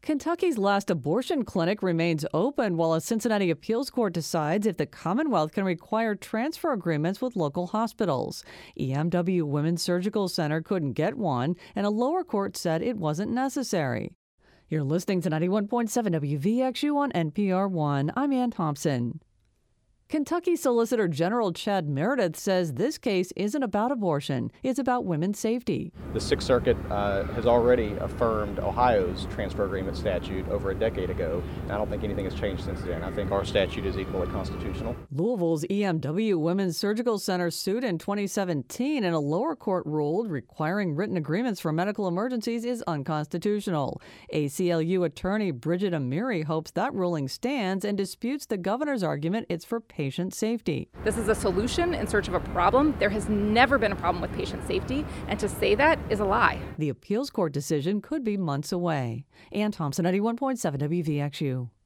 Kentucky's last abortion clinic remains open while a Cincinnati appeals court decides if the Commonwealth can require transfer agreements with local hospitals. EMW Women's Surgical Center couldn't get one, and a lower court said it wasn't necessary. You're listening to 91.7 WVXU on NPR One. I'm Ann Thompson. Kentucky Solicitor General Chad Meredith says this case isn't about abortion. It's about women's safety. The Sixth Circuit has already affirmed Ohio's transfer agreement statute over a decade ago. And I don't think anything has changed since then. I think our statute is equally constitutional. Louisville's EMW Women's Surgical Center sued in 2017, and a lower court ruled requiring written agreements for medical emergencies is unconstitutional. ACLU attorney Bridget Amiri hopes that ruling stands and disputes the governor's argument it's for patient safety. This is a solution in search of a problem. There has never been a problem with patient safety, and to say that is a lie. The appeals court decision could be months away. Ann Thompson, 91.7 WVXU.